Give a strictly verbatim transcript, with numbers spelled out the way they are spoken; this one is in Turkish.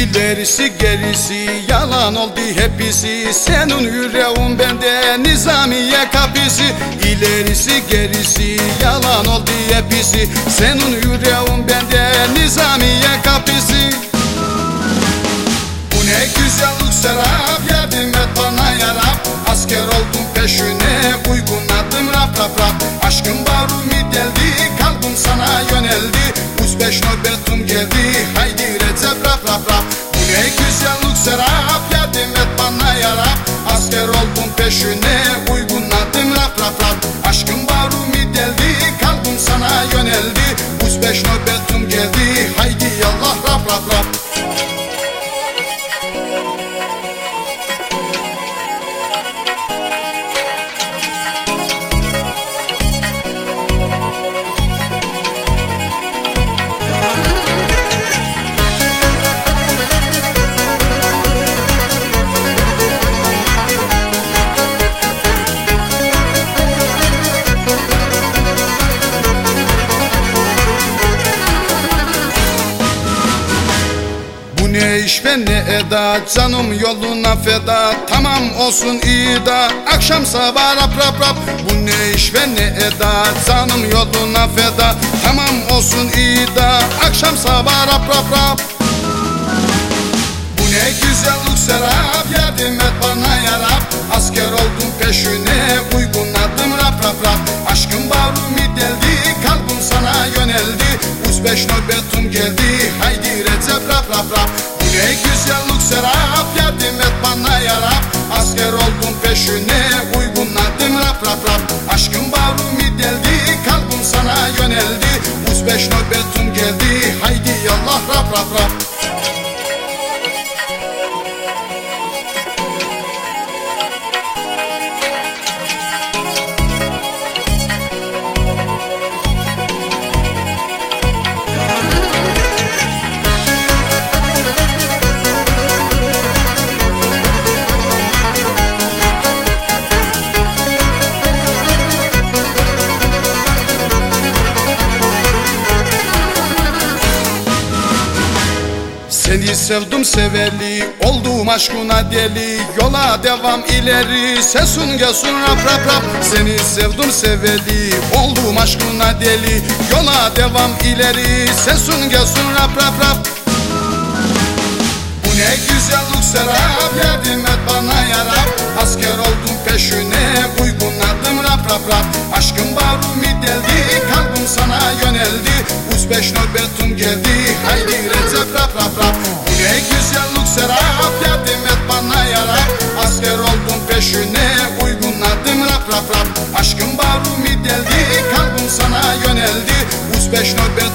İlerisi gerisi yalan oldu hepsi, senin yüreğin bende nizamiye kapısı. İlerisi gerisi yalan oldu hepsi, senin yüreğin bende nizamiye kapısı. Bu ne güzellik serap, yardım et bana yarab. Asker oldum peşine, uygun adım rap rap rap. Aşkın barumi deldi, kalbim sana yöneldi. Uz beş nöbetim geldi, haydi Recep rap rap rap. Bu ne güzellik serap, yardım et bana yarab. Asker oldum peşine, uygun adım rap rap rap. Aşkın barumi deldi, kalbim sana yöneldi. Uz beş nöbetim geldi, haydi yallah rap rap rap. Ne iş ve ne eda, canım yoluna feda. Tamam olsun iyi da, akşam sabah rap rap rap. Bu ne iş ve ne eda, canım yoluna feda. Tamam olsun iyi da, akşam sabah rap rap rap. Bu ne güzellik serap, yardım et bana yarab. Asker oldum peşine, uygun adım rap rap rap. Aşkın barumi deldi, kalbim sana yöneldi. Uz beş nöbetim geldi, haydi Recep rap rap rap. Bu ne güzellik serap, yardım et bana yarab. Asker oldum peşine, uygun adım rap rap rap. Aşkın barumi deldi, kalbim sana yöneldi. Uz beş nöbetim geldi, haydi yallah rap rap rap. Seni sevdim seveli, oldum aşkına deli. Yola devam ileri, sesun gelsin rap rap rap. Seni sevdim seveli, oldum aşkına deli. Yola devam ileri, sesun gelsin rap rap rap. Bu ne güzellik serap, yardım et bana yarab. Asker oldum peşine, uygun adım rap rap rap. Aşkın barumi deldi, kalbim sana yöneldi. Uz beş nöbetim geldi, haydi Recep rap rap rap. Bu ne güzellik serap, yardım et bana yarab. Asker oldum peşine, uygun adım rap rap rap. Aşkın barumi deldi, kalbim sana yöneldi. Uz beş nöbetim